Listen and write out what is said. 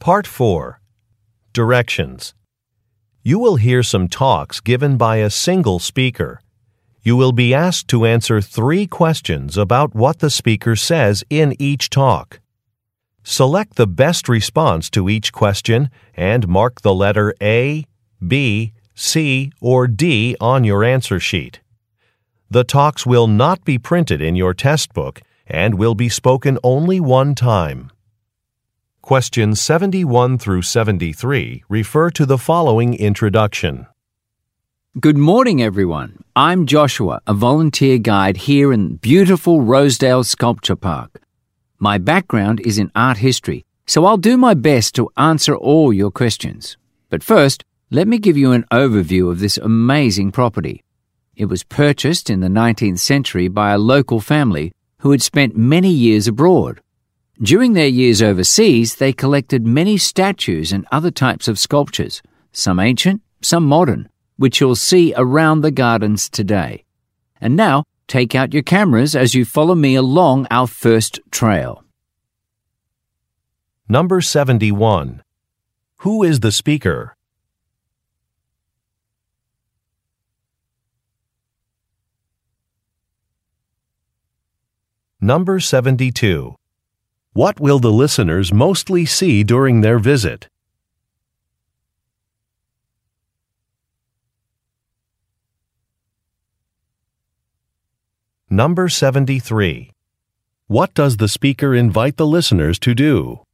Part 4. Directions. You will hear some talks given by a single speaker. You will be asked to answer 3 questions about what the speaker says in each talk. Select the best response to each question and mark the letter A, B, C, or D on your answer sheet. The talks will not be printed in your test book and will be spoken only one time. Questions 71 through 73 refer to the following introduction. Good morning, everyone. I'm Joshua, a volunteer guide here in beautiful Rosedale Sculpture Park. My background is in art history, so I'll do my best to answer all your questions. But first, let me give you an overview of this amazing property. It was purchased in the 19th century by a local family who had spent many years abroad. During their years overseas, they collected many statues and other types of sculptures, some ancient, some modern, which you'll see around the gardens today. And now, take out your cameras as you follow me along our first trail. Number 71. Who is the speaker? Number 72. What will the listeners mostly see during their visit? Number 73. What does the speaker invite the listeners to do?